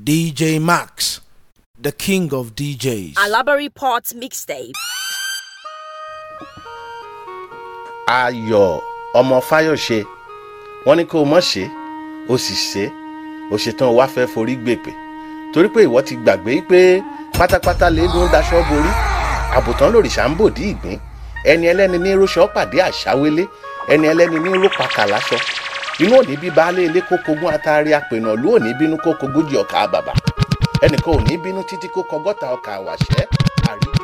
DJ Max, the king of DJs. Alabari Port Mixtape. Ayọ̀ ọmọ Fáyọ̀ṣe wọ́n ní kó mọ̀ ṣe ó sì ṣe ó ṣetán wá fẹ́ forí gbèpè torí pé ìwọ ti gbàgbé pé pátápátá léegun daṣọ borí àbùtán lòrìṣà ń bòdì ìgbín ẹni ẹlẹ́ni ní róṣọ pàdé àṣàwélé ẹni ẹlẹ́ni ní rópàkà láṣọ inú òní bí baálé ilé kó kogún atari àpènà ló òní bínú kó kogójì ọkà bàbà ẹnìkan ò ní bínú títí kó kọgọ́ta ọkà àwàṣẹ́ àríyó.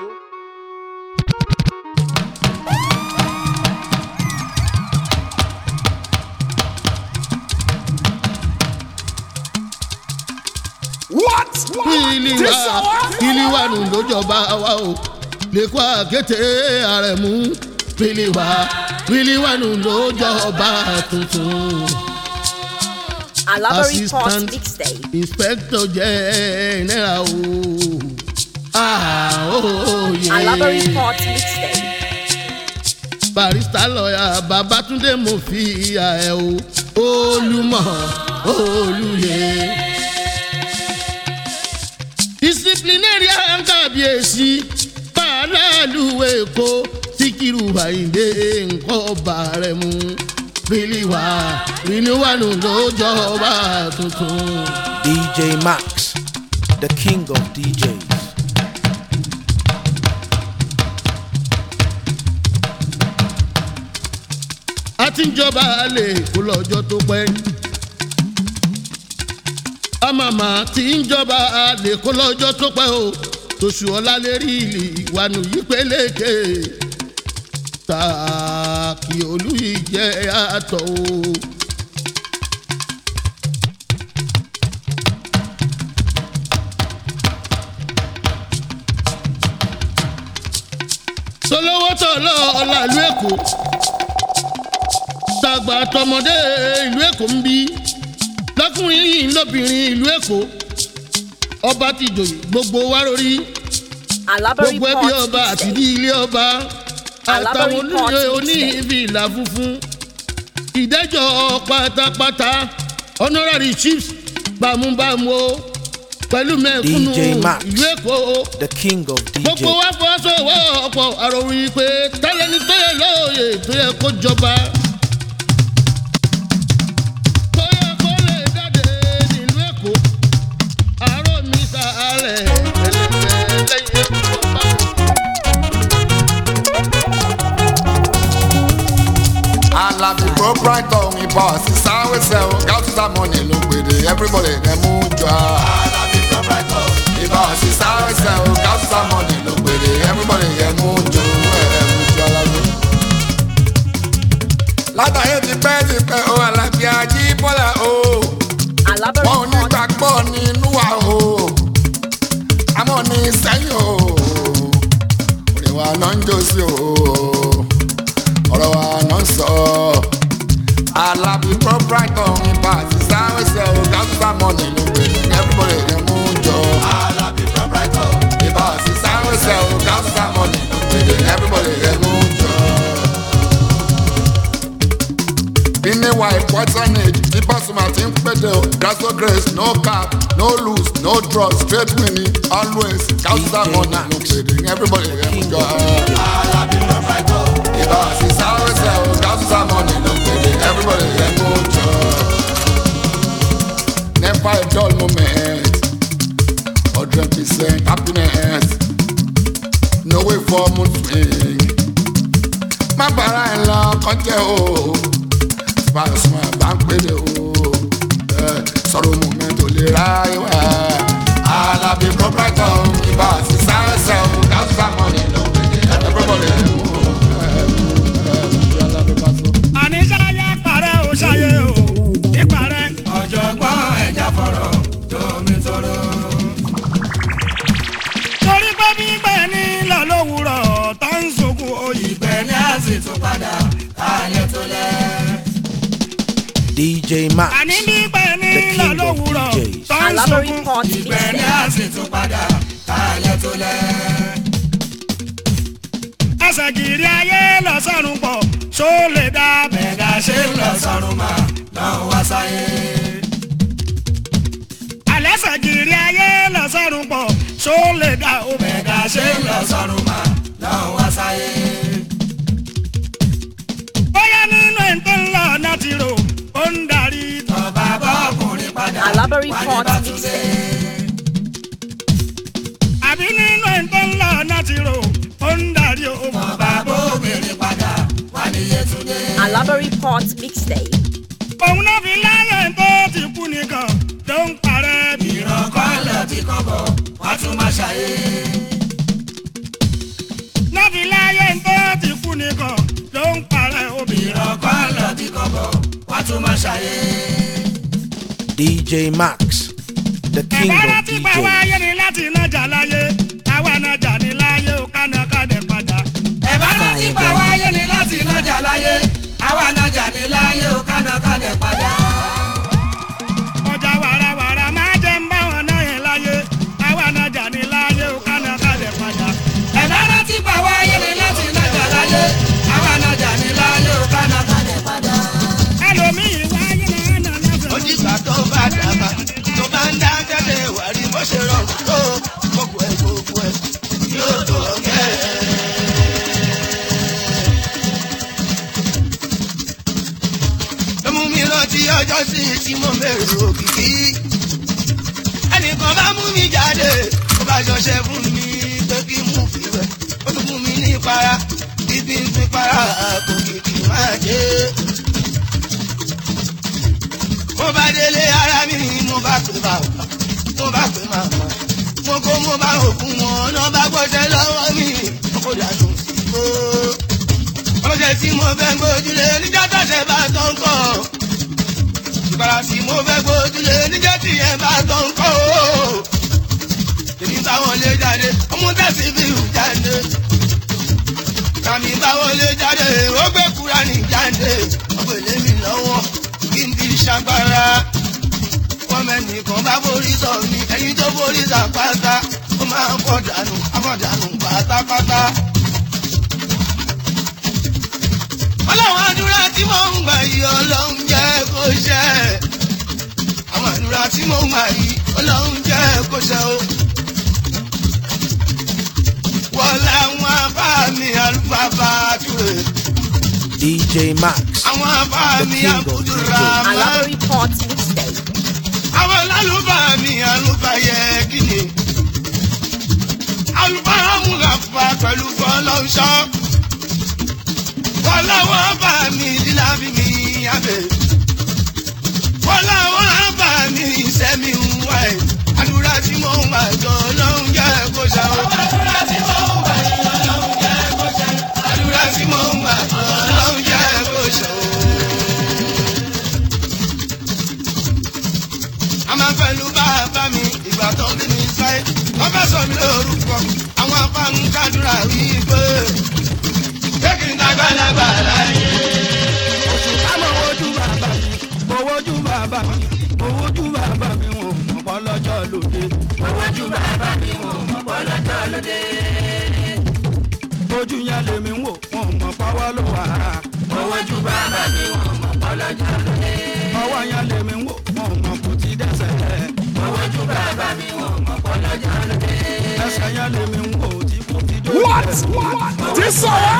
What? Iliwa nu lójọba wa o lè kó àkété Àrẹ̀mú Iliwa nu lójọba tuntun. Alabari Port Mixtape. Inspector General Alabari Port Mixtape. Barrister lawyer Babatunde mo fi ìyà ẹ̀ o Olúmọ̀ Olúyè. Disciplinarian kábíyèsí pàálàlú Èkó Síkírù Àyìndé nǹkan ọba rẹ̀ mú Iliwa nù lójọba tuntun. DJ Max, the king of DJs. A ti ń jọba lè kó lọ́jọ́ tó pẹ́. Àmàmà tí ń jọba lè kó lọ́jọ́ tó pẹ́ o tòṣù ọ̀la lè rí ìwànú yìí pélékè tààkì olú yìí jẹ́ àtọ̀ o. Tolówó tọ̀lọ́ ọ̀la ìlú Èkó tàgbà tọmọdé ìlú Èkó ń bí lọ́kùnrin yìí lóbìnrin ìlú Èkó ọba ti jòyè gbogbo wa lórí gbogbo ẹbí ọba àti ilé ọba àtàwọn onífìlà funfun ìdẹ́jọ́ pátápátá honorary chiefs bámúbámú o pẹ̀lú mẹ́kúnnù ìlú Èkó gbogbo wa fọwọ́sowọ́pọ̀ àròyìn pé tẹ́lẹ̀ni tó yẹ lóye tó yẹ kó jọba. Alabi proprietor mi boss ìsáwé sẹ́wọ̀n gáúsùsà money ló gbèdé everybody dem mú jọ. Alabi proprietor mi boss ìsáwé sẹ́wọ̀n gáúsùsà money ló gbèdé everybody dem mú jọ Alabi. Látàyè ti pẹ́ o Alabi Ajíbọ́lá o wọn ò ní gbàgbọ́ nínú wa o àmọ́ ní sẹ́yìn o òrìwà náà ń jó sí o ọ̀rọ̀ wa náà ń sọ. Alabi proprietor mi pàṣẹ sáwẹ́sẹ̀ o gáúsùsà money ló gbé everybody dem mú jọ. Alabi proprietor mi pàṣẹ sáwẹ́sẹ̀ o gáúsùsà money ló gbé everybody dem mú jọ. Bíníwá ìpọ́tánèjì tí Pasuma ti ń péde o grasso grace no cap no loose no drugs straight winning always gáúsùsà money ló gbé everybody dem mú jọ. Alabi proprietor mi pàṣẹ sáwẹ́sẹ̀ o gáúsùsà money ló gbé everybody dem mú jọ. Never a dull moment 100% happiness no way for mood swing. Má bàrà ẹ̀ lọ kọjá o. Pasuma bá ń pèlè o sọ̀rọ̀ moment ò lè ráyè wá. Alabi proprietor ìbá sí sáyẹ́sẹ̀ o gáúsùsà money ló gbé everybody dem mú Alabi Paso. Àníṣáyé parẹ́ ò ṣayé o ìparẹ́ ọ̀jọ̀gbọ́n ẹ̀já fọ̀rọ̀ tómi tóró. Torí pé gbígbẹ́ ní lọ lówùrọ̀ tó ń sunkún oyè ìgbẹ́ ní àsìtò padà káyé tó lẹ̀. DJ Max, Àní gbígbẹ́ ní lọ lówùrọ̀ tó ń sunkún ìgbẹ́ ní àsìtò padà káyé tó lẹ̀. Ẹsẹ̀ kiri ayé lọ sọ́run pọ̀ ṣó lè dá bẹ̀dá ṣe ń lọ sọ́run mà lọ́wọ́ wá sáyé. Àlẹ́sẹ̀ kiri mẹ́gà ó mẹ́gà ṣe ń lọ sọ́run mà náà wá sáyé. bóyá nínú ẹ̀ tó ń lọ náà ti rò ó ń darí tọ́ba bọ́ọ̀kùnrin padà wá ní bàtúndé. àbí nínú ẹ̀ tó ń lọ náà ti rò ó ń darí ó tọ́ba bọ́ọ̀kùnrin padà wá ní Yétúndé. Alabari Port Mixtape. òun náà fi láyé tó ti kú nìkan tó ń parẹ́ bí ìrànkọ́ lọ ti kọ́ bọ̀ wá tún máa ṣàyè. náà fi láyé tó ti kú nìkan tó ń parẹ́ òbí ìrànkọ́ lọ ti kọ́ bọ̀ wá tún máa ṣàyè. DJ Max, the king ẹ̀bára of tí pa wáyé DJs. ni láti nájà láyé àwa nájà ní láyé ó kánakádẹ padà. ẹ̀bára tí pa wáyé ni láti nájà láyé àwa nájà ní láyé ó kánakádẹ padà. ọjà wàràwàrà máa jẹ́ ń bá wọn náà yẹn láyé àwa nájà ní láyé ó kánakádẹ padà. ẹ̀bára tí pa wáyé ni láti nájà láyé àwa nájà ní láyé ó kánakádẹ padà. ẹlòmíì wáyé náà nà lọ́sẹ̀. òjìgbà tó bá dàgbà tó bá ń dá tẹ́lẹ̀ wà rí bó ṣe rọrùn tó gbogbo ẹ̀ yóò tó ọ̀gẹ́. ló mú mi rántí ọjọ́ sí tí mo bẹ̀rù òkìkí ẹnìkan bá mú mi jáde ó bá ṣọṣẹ́ fún mi pé kí n mú fìwẹ̀ ó tún fún mi ní para ibi ń fi para kò kìkì máa jẹ́. mo bá délé ara mi mo bá pè bàbá mo bá pè màmá mo kó mo bá òkun wọn náà bá gbọ́dọ̀ lọ́wọ́ mi kó dànù sí i. ọlọ́jẹ́ tí mo fẹ́ gbójúlé níjọ́ tọ̀sẹ̀ bá tán kọ́ ìbára tí mo fẹ́ gbójúlé níjọ́ tí ẹ bá tán kọ́ èmi bá wọn lé jáde ọmọ tẹ̀sí bí ìhù jáde kàmí bá wọn lé jáde ó gbé kúra ní jáde ọgbẹ́ lé mi lọ́wọ́ kí n fi ṣàgbára wọn mẹ́nìkan bá borí sọ mi ẹyin tó borí sàpáta ó máa ń afọ̀dànù pátápátá. ọlọ́run àdúrà tí mò ń gbà yìí ọlọ́run jẹ́ kó ṣẹ àwọn àdúrà tí mò ń gbà yìí ọlọ́run jẹ́ kó ṣẹ o. wọ́n láwọn afá mi àlùfáàfá túre. DJ Max, àwọn afá the mi king of àbúdúrà DJs. máa. Alabari Port Mixtape. àwọn lálùbáà mi àlùfáà yẹ kí ni. àlùfáà múlàfà pẹ̀lú fọlọ́ṣọ́. fọláwọ́ bá mi lílábí mi àbẹ̀. fọláwọ́ bá mi sẹ́mi ń wá ẹ̀. àdúrà tí mo ń gbà jọ lọ́hùn jẹ́ kó ṣe o. àdúrà tí mo ń gbà jọ lọ́hùn jẹ́ kó ṣe. àdúrà tí mo ń gbà jọ lọ́hùn jẹ́ kó ṣe o. a máa pẹ̀lú bàbá mi ìgbà tó ń bí mi sáyé wọ́n fẹ́ sọ mi lórúkọ àwọn afáàmù kádùrà wí pé kéèkì ń dàgbàlagbà láyé. mo wojú bàbá mi mo wojú bàbá mi mo wojú bàbá mi wọn ò mọ̀ pọ́ lọ́jọ́ lóde. mo wojú bàbá mi wọn ò mọ̀ pọ́ lọ́jọ́ lóde. ojú yẹn lèmi ń wò wọn ò mọ̀ pọ́wọ́ ló wà. mo wojú bàbá mi wọn ò mọ̀ pọ́ lọ́jọ́ lóde. ọwọ́ yẹn lèmi ń wò wọn ò mọ̀ kò tí dẹ́sẹ̀. mo wojú bàbá mi wọn ò mọ̀ pọ́ lọ́jọ́ lóde. ẹsẹ̀ yẹn lèmi ń wò tí kò tí dójú rẹ̀. Ti sọ̀rọ̀.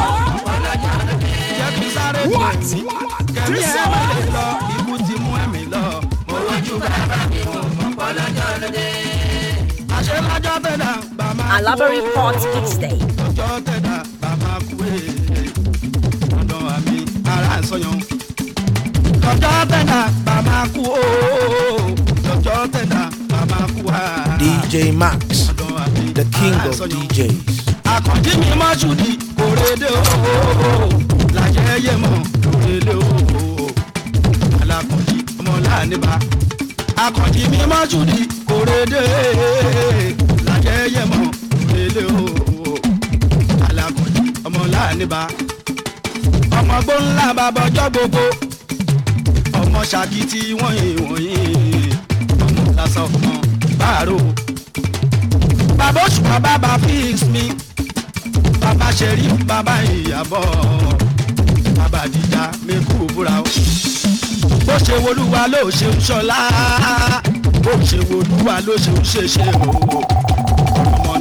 jẹ́ kí sáré tèmi kẹ́mi ẹ̀ wá lè lọ ikú ti mú ẹ̀mí lọ. mo wojú bàbá mi wọn ò mọ̀ pọ́ lọ́jọ́ lóde. àṣẹ lọ́jọ́ tẹ̀dá bàmá kú. Alabari Port Mixtape. lọ́jọ́ tẹ̀dá bàmá kú ọ̀dọ̀ àmì ara ń sọyàn. lọ́jọ́ tẹ̀dá bàmá kú lọ́jọ́ tẹ̀dá bàmá kú DJ Max, ọ̀dọ̀ àmì the king ara ń of sọyàn. DJs. àkànjí mi má ṣùdí kòrédé o làjẹ́ yé mọ̀ kòrédé o alákànjí ọmọ láàánibà àkànjí mi má ṣùdí kòrédé làjẹ́ yé mọ̀ kòrédé o alákànjí ọmọ láàánibà ọmọ gbóńlá bàbá ọjọ́ gbogbo ọmọ ṣàkìtì wọ̀nyí ọmọ lásán ọmọ báàrò bàbá òṣùpá bàbá fix mi bàbá ṣẹ̀rí bàbá ìyàbọ̀ bàbá dìjà mẹ́kù búra o. bó ṣe wolúwa ló ṣe ń ṣọlá bó ṣe wolúwa ló ṣe ń ṣeṣe o. ọmọ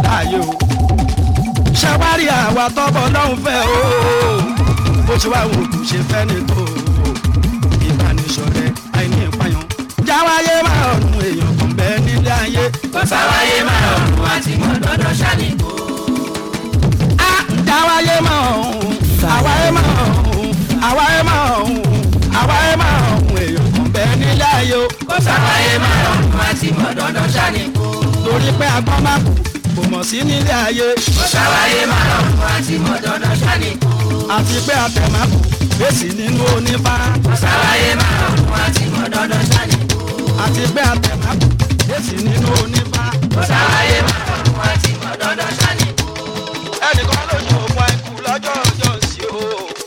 láàyè o. ṣàwárí àwa tọ́bọ̀ lọ́hùn fẹ́ o bó ṣe wá wò kò ṣe fẹ́ ní tó ìbánisọ̀rẹ́ àìní ìpayàn. jáwáyé máa ọ̀run èèyàn kan bẹ́ẹ̀ nílé ayé. kó sáwáyé máa ọ̀run àti mọ̀ dọ́dọ̀ ṣàníkó. jáwáyé máa ọ̀run àwáyé máa ọ̀run àwáyé máa ọ̀run àwáyé máa ọ̀run èèyàn kan bẹ́ẹ̀ nílé ayé o. kó sáwáyé máa ọ̀run àti mọ̀ dọ́dọ̀ ṣàníkó. torí pé agbọ́n máa kò mọ̀ sí nílé ayé. kó sáwáyé máa ọ̀run àti mọ̀ dọ́dọ̀ ṣàníkó. àti pé àtẹ̀mákù fèsì nínú onífá. kó sáwáyé máa ọ̀run àti mọ̀ dọ́dọ̀ ṣàníkó. àti pé àtẹ̀mákù fèsì nínú onífá. kó sáwáyé máa ọ̀run àti mọ̀ dọ́dọ̀ ṣàníkó. ẹnìkan ló ṣòwò àìkú lọ́jọ́ ọjọ́ sí o.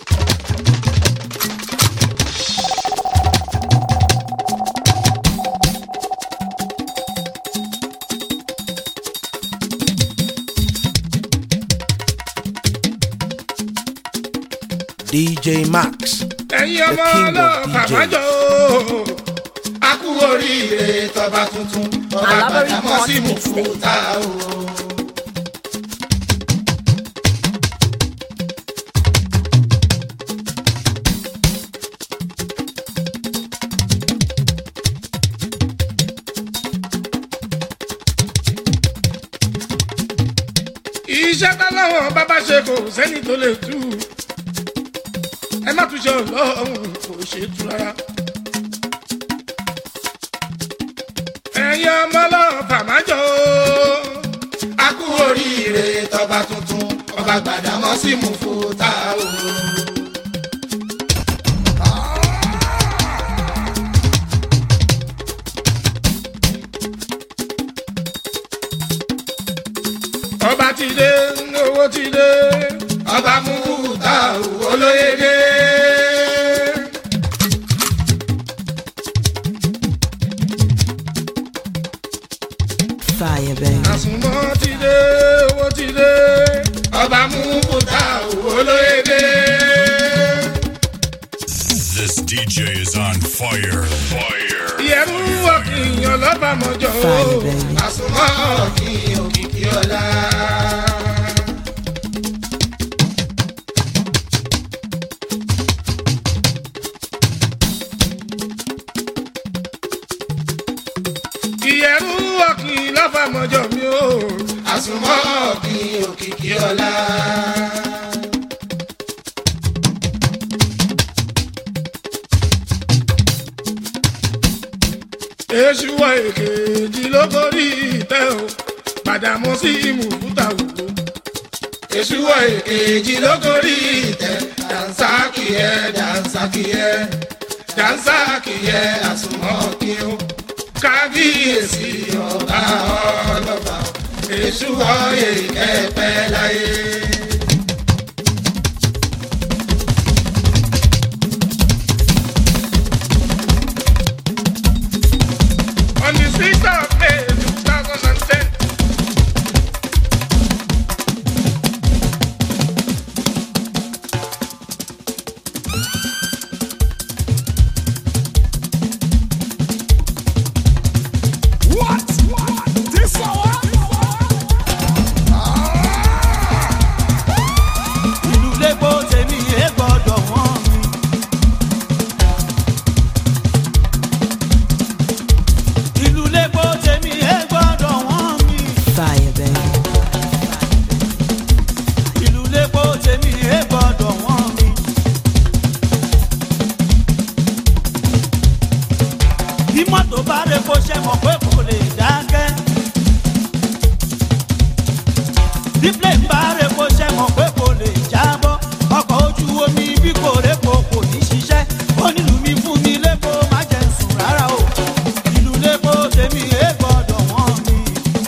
DJ Max, ẹ̀yin the ọmọ king ọlọ́ọ̀fà of májọ DJs. a kú oríire tọba tuntun ọba gbàdámọ́ sí Mùfútà o. iṣẹ́ táwọn bàbá ṣe kò sẹ́ni tó lè tú ẹ má tún ṣe ọlọ́run kò ṣe tú rárá. ẹ̀yin ọmọ ọlọ́ọ̀fà májọ a kú oríire tọba tuntun ọba gbàdámọ́ sí Mùfútà o. ọba ti dé owó ti dé ọba Mùfútà olóyèdè. Fire, baby. àsùnmọ́ ti dé owó ti dé ọba Mùfútà olóyèdè. This DJ is on fire. Fire. ìyẹ̀rú ọ̀kìyàn lọ́ba mọ́jọ́ Fire, baby. àsùnmọ́ kí òkìkí ọlá. ìyẹ̀rú ọ̀kìyàn lọ́ba mọ́jọ́ mi o. àsùnmọ́ kí òkìkí ọlá. èṣù wa èkejì ló borí ìtẹ́ o Gbàdámọ́ sí Mùfútà wò. èṣù wa èkejì ló gorí ìtẹ́ dànsákì ẹ dànsákì ẹ dànsákì ẹ àsùnmọ́ kí ó kábíyèsí ọba ọlọ́ba èṣù ọyẹ kẹfẹ́ láyé. On the 6th of May 2010. ìlú lẹ́gbọ́ tèmi ẹ gbọ́dọ̀ wọ́n mi. ìlú lẹ́gbọ́ tèmi ẹ gbọ́dọ̀ wọ́n mi. Fire, baby. ìlú lẹ́gbọ́ tèmi ẹ gbọ́dọ̀ wọ́n mi. bí mọ́tò bá rẹ̀ kó ṣe mọ̀ pé kò lè dákẹ́. bí plane bá rẹ̀ kó ṣe mọ̀ pé kò lè jábọ́. ọkọ̀ ojú omi bí kò rẹ́pọ̀ kò ní ṣiṣẹ́. ó nílùú mi fún mi lẹ́kọ̀ọ́ má jẹ́ ń sùn rárá o. ìlú lẹ́kọ̀ọ́ tèmi ẹ gbọ́dọ̀ wọ́n mi.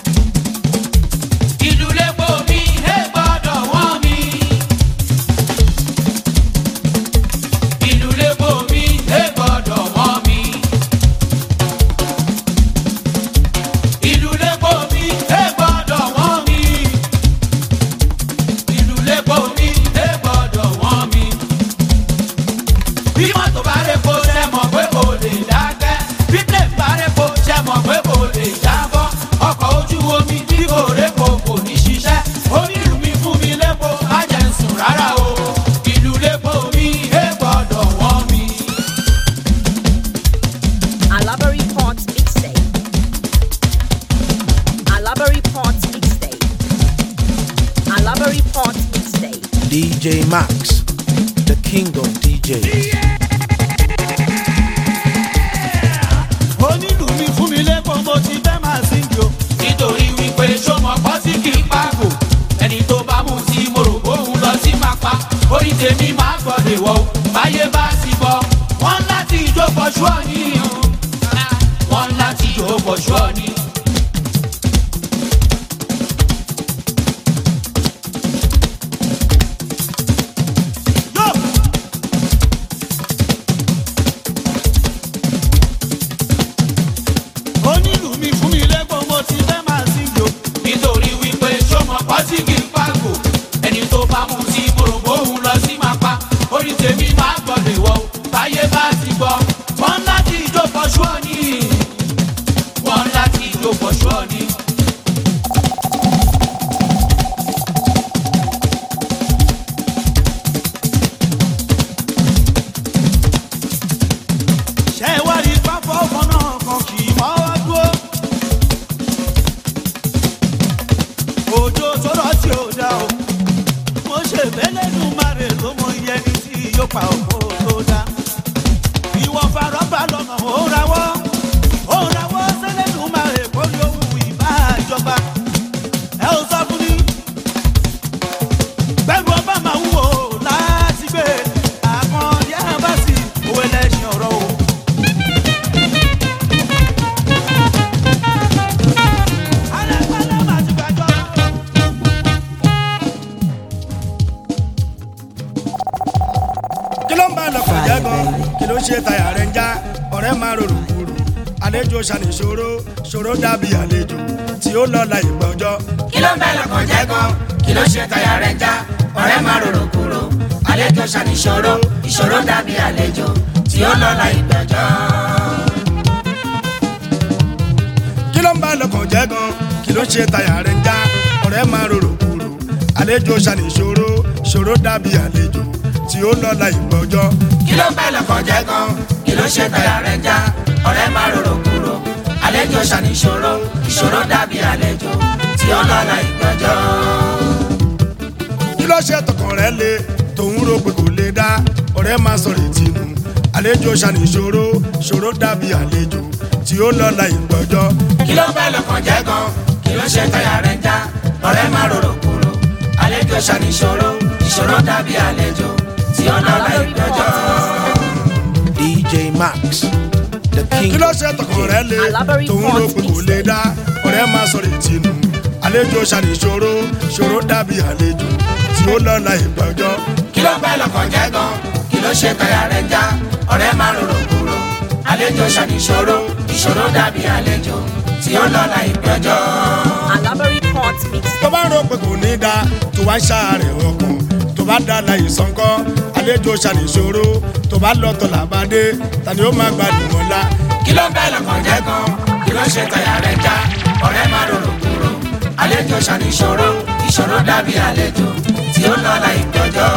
ìlú lẹ́kọ̀ọ́ mi ẹ gbọ́dọ̀ wọ́n mi. ìlú lẹ́kọ̀ọ́ mi ẹ gbọ́dọ̀ wọ́n mi. ìlú lẹ́kọ̀ọ́ mi ẹ gbọ́dọ̀ wọ́n mi. Alabari Port Mixtape. Alabari Port Mixtape. Alabari Port Mixtape. DJ Max, the king of DJs. Onílù mi fún mi lẹ́kọ̀ọ́ mo ti fẹ́ máa sìn jò. Nítorí wípé sọmọ pọ́ sí kì í pàgò. Ẹni tó bá mú sí mo rò bóun lọ sí máa pa. Orí tèmi máa gbọ́dọ̀ wọ̀ o. Báyé bá ti bọ̀, wọ́n láti ìjó pọ̀ṣù ọ̀ní o. Wọ́n láti ìjó pọ̀ṣù ọ̀ní. Onílù mi fún mi lẹ́kọ̀ọ́ mo ti fẹ́ máa sìn jò. Nítorí wípé sọmọ pọ́ sí kì í pàgò. Ẹni tó bá mú sí mo rò bóun lọ sí máa pa. Orí tèmi máa gbọ́dọ̀ wọ̀ o. Báyé bá ti bọ̀, wọ́n láti ìjó pọ̀ṣù ọ̀ní. Wọ́n láti ìjó pọ̀ṣù ọ̀ní. Ṣé wá rí pápá ọkọ̀ náà kan kì í mọ́ wá dúró? Òjò sọ̀rọ̀ tí ò dá o. Mo ṣe bẹ́lẹ́nu márè ló mọ iye ẹni tí yóò pa òkú tó dá. Ìwọ̀n farọ́bà lọ́nà ó rawọ́ sẹ́lẹ̀nu márè kó lóhùn ìbá ìjọba. Ẹ ò sọ fún mi. Bẹ́ẹ̀ni ọba máa ń wò láti gbé àkàndí àbáṣì òwe lẹ́sìn ọ̀rọ̀ o. Alẹ́pàlẹ́ máa ti gbàjọ́. kí ló ń bá lọkọ̀ jẹ́ gan kí ló ṣe tayà rẹ̀ ń já ọ̀rẹ́ máa rorò kúrò àlejò ṣàníṣòro ṣòro dàbí àlejò tí ó lọ́la ìgbà ọjọ́. kí ló ń bẹ lọ́kàn jẹ́ gan kí ló ṣe tayà rẹ̀ já ọ̀rẹ́ máa rorò kúrò àlejò ṣàníṣòro ìṣòro dàbí àlejò tí ó lọ́la ìgbẹ́jọ́. kí ló ń bá lọkọ̀ jẹ́ gan kí ló ṣe tayà rẹ̀ ń já ọ̀rẹ́ máa rorò kúrò àlejò ṣàníṣòro ṣòro dàbí àlejò tí ó lọ́la ìgbà ọjọ́. kí ló ń bẹ lọ́kàn jẹ́ gan kí ló ṣe tayà rẹ̀ já ọ̀rẹ́ máa rorò kúrò àlejò ṣàníṣòro ìṣòro dàbí àlejò tí ó lọ́la ìgbẹ́jọ́. kí ló ṣe tọkàn rẹ̀ le tòun rò pé kò lè dá ọ̀rẹ́ máa sọ̀rọ̀ ìtinú àlejò ṣàníṣòro ṣòro dàbí àlejò tí ó lọ́la ìgbà ọjọ́. kí ló ń bẹ lọ́kàn jẹ́ gan kí ló ṣe tayà rẹ̀ já ọ̀rẹ́ máa rorò kúrò àlejò ṣàníṣòro ìṣòro dàbí àlejò tí ó lọ́la ìgbẹ́jọ́. DJ Max, the king kí ló of ṣe tọkàn rẹ̀ le Alabari tòun rò Port pé kò lè dá ọ̀rẹ́ máa sọ̀rọ̀ ìtinú àlejò ṣàníṣòro ṣòro dàbí àlejò tí ó lọ́la ìgbà ọjọ́. kí ló ń bẹ lọ́kàn jẹ́ gan kí ló ṣe tayà rẹ̀ já ọ̀rẹ́ máa rorò kúrò àlejò ṣàníṣòro ìṣòro dàbí àlejò tí ó lọ́la ìgbẹ́jọ́. Alabari Port Mixtape. tó bá rò pé kò ní dá tó wá ń ṣàárẹ̀ ọkàn tó bá dá láyé sọ́ńkọ́ àlejò ṣàníṣòro tó bá lọ́tọ̀ làbádé tani ó máa gbádùn ọ̀la. kí ló ń bẹ lọ́kàn jẹ́ gan kí ló ṣe tayà rẹ̀ já ọ̀rẹ́ máa rorò kúrò àlejò ṣàníṣòro ìṣòro dàbí àlejò tí ó lọ́la ìgbẹ́jọ́.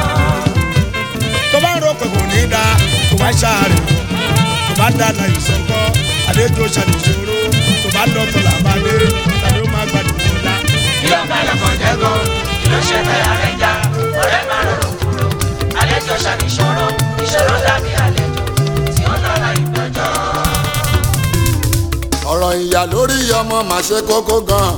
tó bá rò pé kò ní dá tó wá ń ṣàárẹ̀ tó bá dá láyé sọ́ńkọ́ àlejò ṣàníṣòro tó bá lọ́tọ̀ làbádé tani ó máa gbádùn ọ̀la. kí ló ń bẹ lọ́kàn jẹ́ gan kí ló ṣe tayà rẹ̀ já ọ̀rẹ́ máa rorò kúrò àlejò ṣàníṣòro ìṣòro dàbí àlejò tí ó lọ́la ìgbẹ́jọ́. ọ̀rọ̀ ìyá lórí ọmọ màá ṣe kókó gan.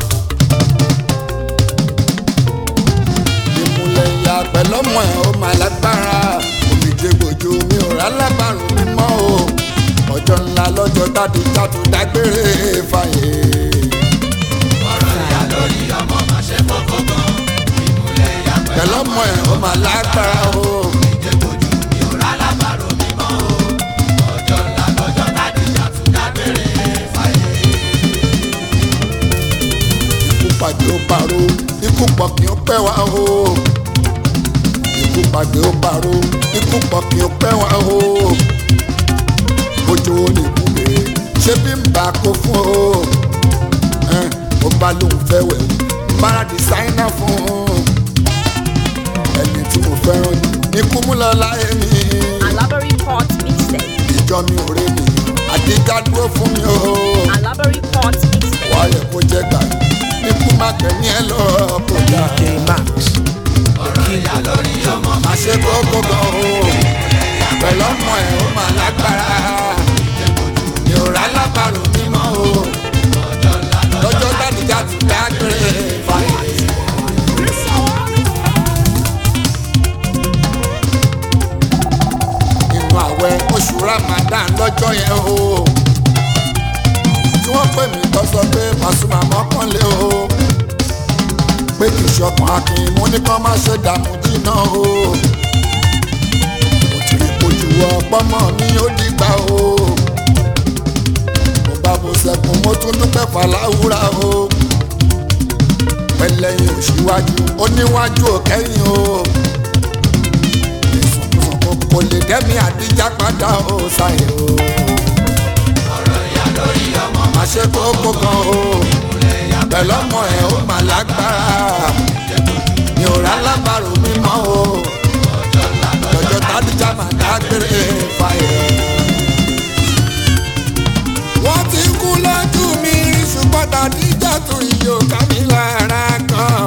ìmùlẹ̀ ìyá pẹ̀lọ́mọ ẹ̀ ó máa lágbára òmìjẹ gbòjú mi ò rà lábàrún mímọ́ o ọjọ́ ńlá lọ́jọ́ tádùtádù dágbére fàyè. ọ̀rọ̀ ìyá lórí ọmọ màá ṣe kókó gan. ìmùlẹ̀ ìyá pẹ̀lọ́mọ ẹ̀ ó máa lágbára o. òmìjẹ gbòjú mi ò rà lábàrún mímọ́ o ọjọ́ ńlá lọ́jọ́ tádùtádù dágbére fàyè. ikú pàdé ó paró ikú pọ̀ kí ó pẹ́ wá o. ikú pàdé ó paró ikú pọ̀ kí ó pẹ́ wá o. ojú ó ní ìbúgbé ṣé bí n bá kó fún o. ó bá lóun fẹ́ wẹ̀ bára dìsáínà fún un. ẹni tí mo fẹ́ràn jù ní kúmúlọ́lá ẹ̀mí. Alabari Port Mixtape. ìjọ mi ò rẹ́ mi àdìgá já dúró fún mi o. Alabari Port Mixtape. wáyé kó jẹ́ gbà ikú má kẹ́ni ẹ lọ kó dà. DJ Max, ọ̀rọ̀ ìyá lórí ọmọ mi. má ṣe kókó gan o pẹ̀lú ọmọ ẹ̀ ó mà lágbára mi ò rà lábàrò mímọ́ o lọ́jọ́ dádìjà ti dágbére fàyè. inú àwẹ̀ oṣù Ramadan lọ́jọ́ yẹn o tí wọ́n pè mí tó sọ pé Pasuma mọ́kànlé o pé kì í ṣọkàn akin mú ní kán má ṣe dààmú jìnnà o mo ti rí kojú ọpọmọ mi ó dìgbà o mo bá bo sẹkùn mo tún dúpẹ́ fàlàwúrà o pẹ̀lẹ́yìn òṣìwájú oníwájú òkẹ́yìn o kò lè dẹ́mi àdíjà padà ó sáyé o. ọ̀rọ̀ ìyá lórí ọmọ má ṣe kókó gan o pẹ̀lú ọmọ ẹ̀ ó mà lágbára mi ò rà lábàrò mímọ́ o lọ́jọ́ tádìjà mà dágbére fàyè. wọ́n ti kú lójú mi rí ṣùgbọ́n tádìjà tún iyọ̀ ká mi lára kan.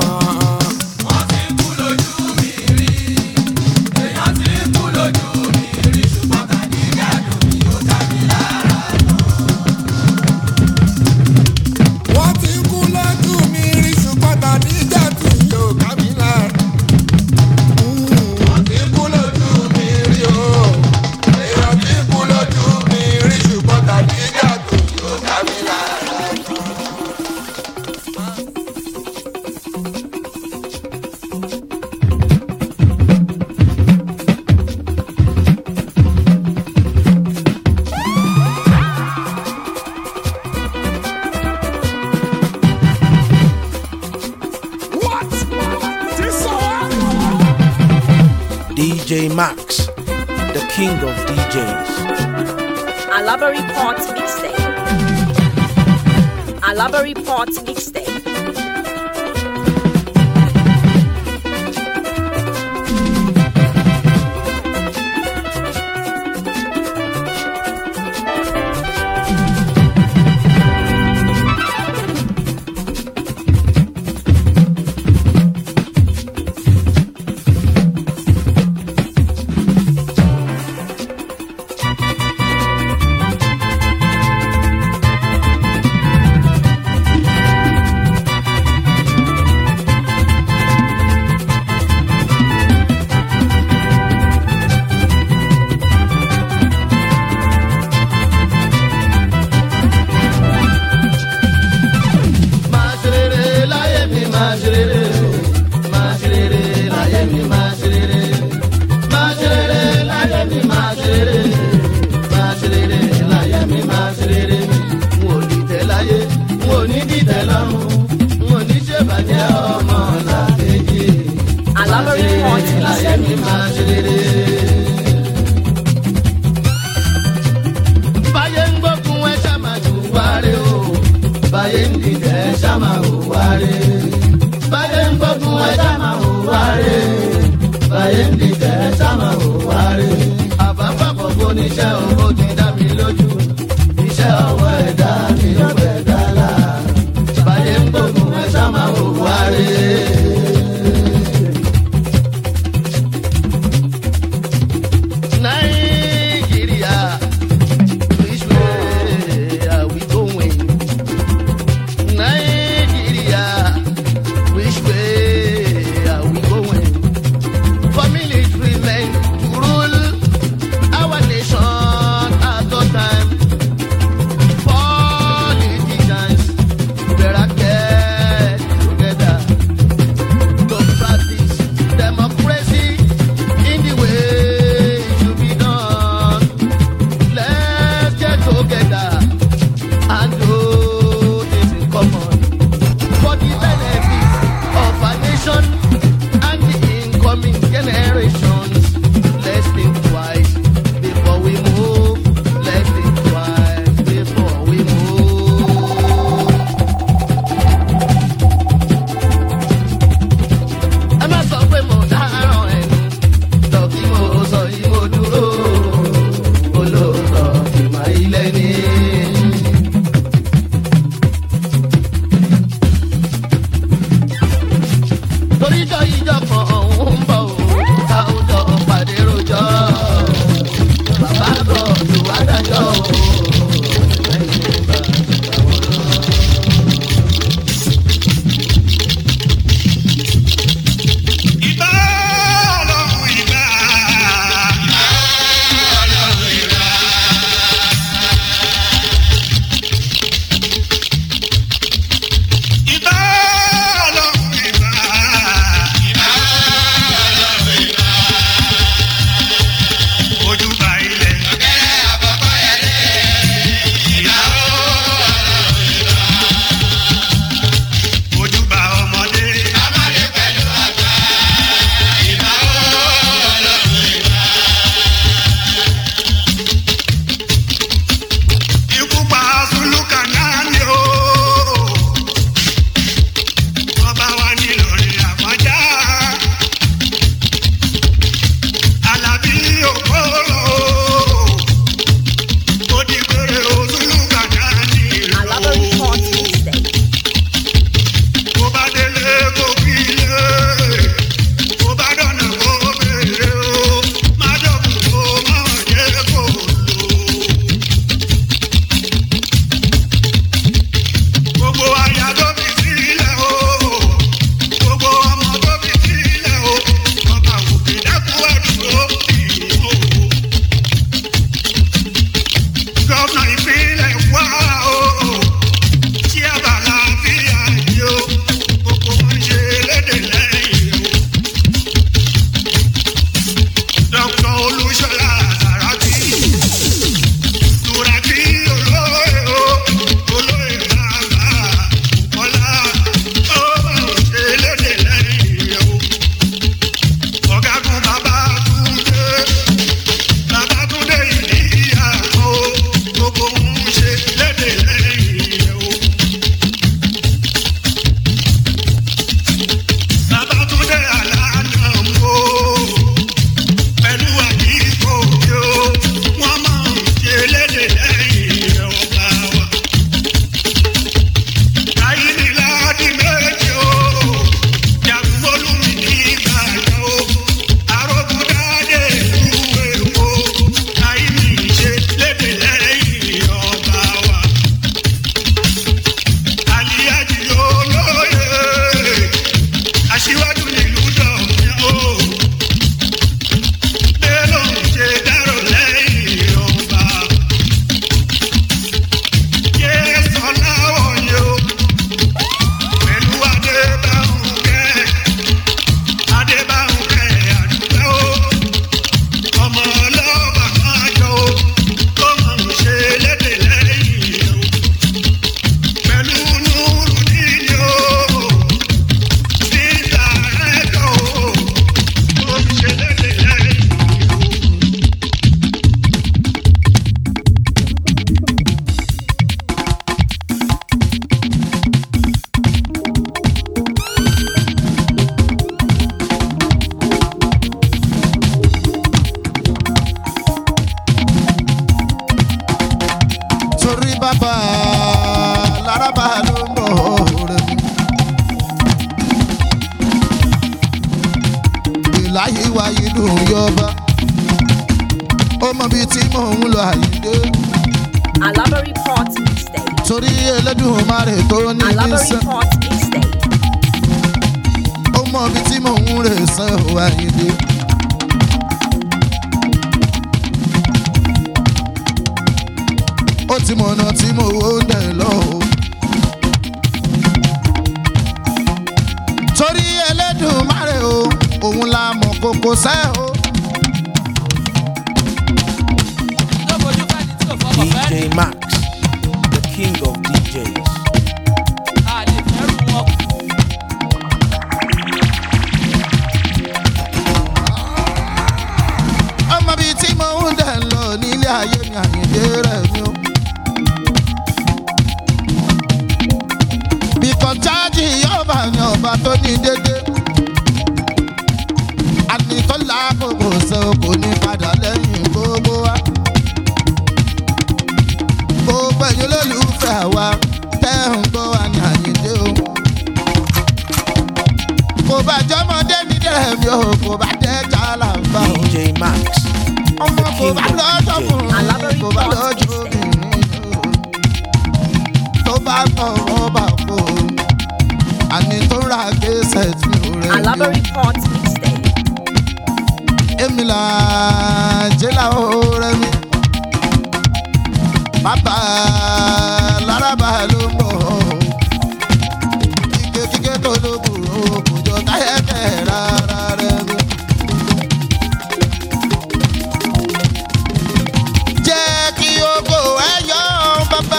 DJ Max, the king of DJs. Alabari Port Mixtape. Alabari Port Mixtape. Which way are we going? ọba ó mọ bíi tí mò ń lọ àyíké. Alabari Port Mixtape. torí Elédùmarè tó ní mí Alabari sẹ́. Port Mixtape. ó mọ bíi tí mò ń rè sẹ́ ò àyíké. ó ti mọ̀nà tí mo wó ń dẹ̀ lọ o. torí Elédùmarè o òun la mọ̀ kókó sẹ́ o. DJ Max, the king of DJs. ọmọ bíi tí mo ń dẹ̀ lọ nílé ayé mi àyíké rẹ̀ mi o. bíkọ́ jáàjì yọba ni ọba tó ní dédé. ànitọ́lá gbogbo ṣe kò ní padà lẹ́yìn gbogbo wa. gbogbo ẹ̀yin olólùfẹ́ wa tẹ́ ń gbọ́ wa ní àyíké o. kò bá jọmọdé ní dẹ́rẹ́mi o kò bá jẹ́ jàlá ń bá o. DJ Max, ọmọ the kò king bá of lọ́jọ́ DJs. fún un kò bá lọ́jọ́ obìnrin o. tó bá tọrọ bá kó o. àní tó ra gẹ́sẹ̀ tí o rẹ̀ ní o. Alabari Port Mixtape. èmi là jẹ́lá o rẹ̀ mi. bàbá lárabà ló ń bọ̀. kíkẹ́ tó lókun o kò jọ táyẹ̀kẹ́ rárá rẹ̀ mi. jẹ́ kí ogo ẹ yọ bàbá.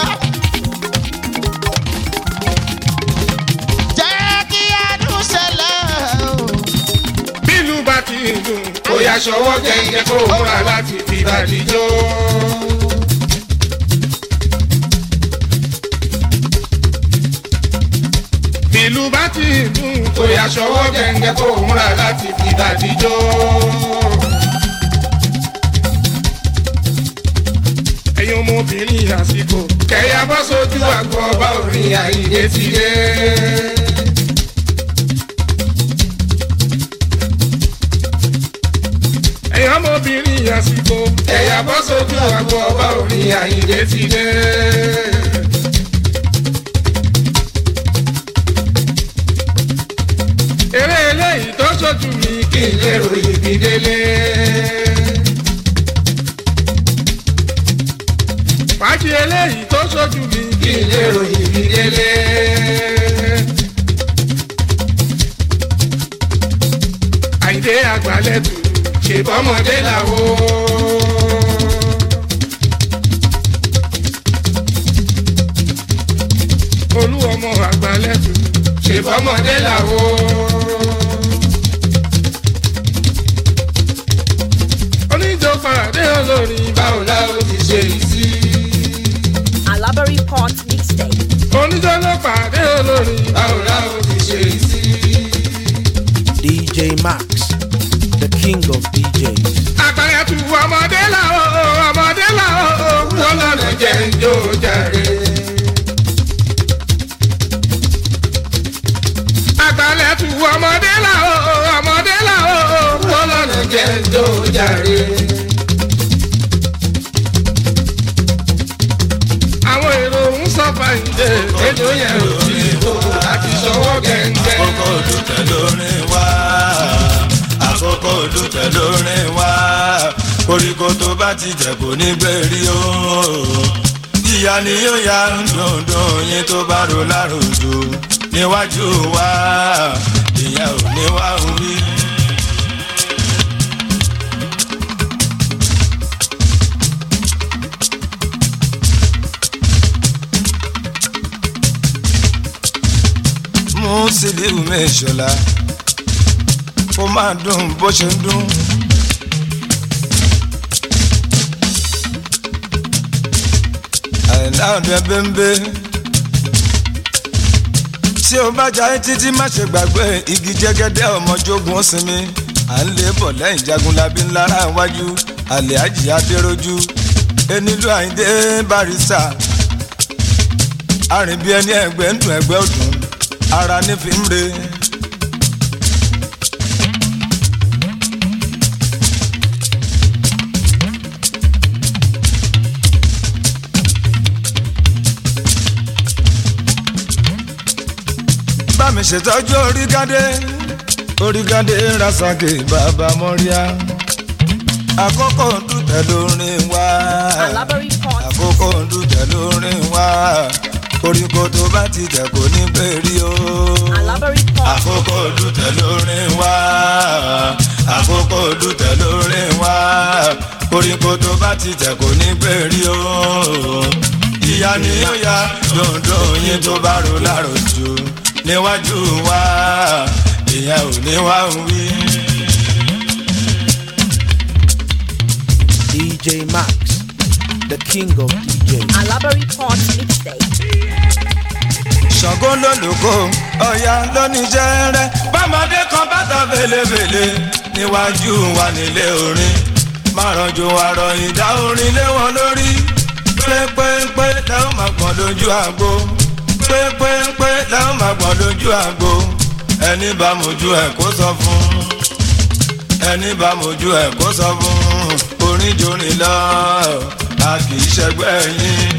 jẹ́ kí adùn ṣẹlẹ̀ o. bílù bá ti dùn ó yá ṣọwọ́ gẹ́gẹ́ kó múra láti fi bàdí jó. bílù bá ti dùn ó yá ṣọwọ́ gẹ́gẹ́ kó múra láti fi bàdí jó. ẹ̀yin ọmọbìnrin àsìkò kẹ̀yà bọ́ sójú àgọ́ ọba orin àyíké ti dé. ẹ̀yin ọmọbìnrin àsìkò ẹ̀yà bọ́ sójú àgọ́ ọba orin àyíké ti dé. eré eléyìí tó ṣojú mi kí n lè ròyìn bí délé. fàájì eléyìí tó ṣojú mi kí n lè ròyìn bí délé. àyíndé àgbàlẹ́tù ṣèbọ́mọdé làwọ̀. olú ọmọ àgbàlẹ́tù ṣèbọ́mọdé làwọ̀. oníjó fàdé olórin báwo la ó ti ṣe yìí sí. Alabari Port Mixtape. oníjó ló pàdé olórin báwo la ó ti ṣe yìí sí. DJ Max, the king of DJs. àgbàlẹ́tù ọmọdé làwọ̀ ọmọdé làwọ̀ wọ́n lọ́nà jẹ́ ń jó jàre. àgbàlẹ́tù ọmọdé làwọ̀ ọmọdé làwọ̀ wọ́n lọ́nà jẹ́ ń jó jàre. àwọn èrò ń sọ fàyìndé ètò yẹn ò tí ì tó láti ṣọwọ́ gẹ́gẹ́. àkókò olùtẹ̀ lórin wá àkókò olùtẹ̀ lórin wá koríko tó bá ti jẹ kò ní gbèrí o ìyá ni yóò ya dundun yín tó bá ro láròjò níwájú wa ìyẹn ò ní wá wí. mú sílíù méṣọlá ó máa dùn bó ṣe ń dùn. àìlá ọ̀dẹ bẹ́ńbẹ́ tí o bá jayé títí má ṣe gbàgbé igi jẹ́gẹ́dẹ́ ọmọjogun sinmi à ń lè bọ̀ lẹ́yìn jagunlabi ńlára wájú àlẹ́ àjìyá déròjú enílù àyíndé barista arìnbí ẹni ẹgbẹ́ ń dùn ẹgbẹ́ ọdún ara ní fi ń re. mi ṣètọ́jú orígádé rasaki bàbá mọ́ríà àkókò dùtẹ̀ lórin wá àkókò dùtẹ̀ lórin wá koríko tó bá ti tẹ̀ kò ní bẹ̀rí o àkókò dùtẹ̀ lórin wá àkókò dùtẹ̀ lórin wá koríko tó bá ti tẹ̀ kò ní bẹ̀rí o ìyá ni ó ya dòdò yín tó bá ro láròjù níwájú wa ìyẹn ò ní wá ń wí. DJ Max, the king of DJs. Alabari Port Mixtape. Ṣàngó lólùkọ́ Ọya lóní jẹ́rẹ́ bọ́mọdé kan bàtà fèlèfèlè níwájú wa nílé orin márànjú àrọ̀ ìdá orin lé wọn lórí pépépé lẹ́wọ̀n máa gbọ́n lójú àgbo pépépé lẹ́wọ̀n máa gbọ́n lójú àgbo ẹni bá mojú ẹ̀ kó sọ fún ẹni bá mojú ẹ̀ kó sọ fún orin jóni lọ a kì í ṣẹgbẹ́ yín.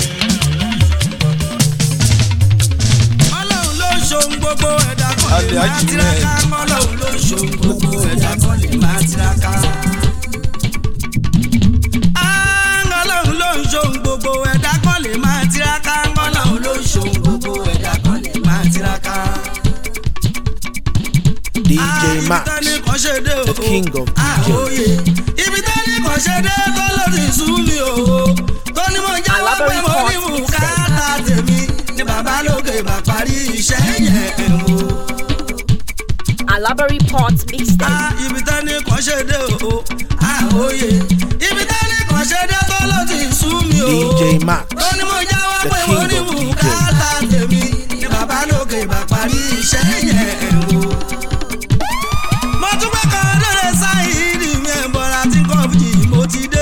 Ọlọ́run ló ṣohun gbogbo ẹ̀dá kan lè máa tiraka Ọlọ́run ló ṣohun gbogbo ẹ̀dá kan lè máa tiraka. Ọlọ́run ló ṣohun gbogbo ẹ̀dá kan lè máa tiraka Ọlọ́run ló ṣohun gbogbo ẹ̀dá kan lè máa tiraka. DJ Max, the king of DJs. Ibi tó ní kò ṣe dé tó lórí ìsúnmi o tó ní mo jáwọ́ pé mo ní bùkátà tèmi ní bàbá lókè bá parí iṣẹ́ yẹn o. Alabari Port Mixtape. Ibi tó ní kò ṣe dé o àwòye ibi tó ní kò ṣe dé tó lórí ìsúnmi o DJ Max, tó ní mo jáwọ́ the pé mo king ní of bùkátà DJs. tèmi ní bàbá lókè bá parí iṣẹ́ yẹn o. Mo tún pẹ́ kan lóore sáyìírì mi ẹ̀ bọ̀rọ̀ àti kọ́ọ̀bù mo ti dé.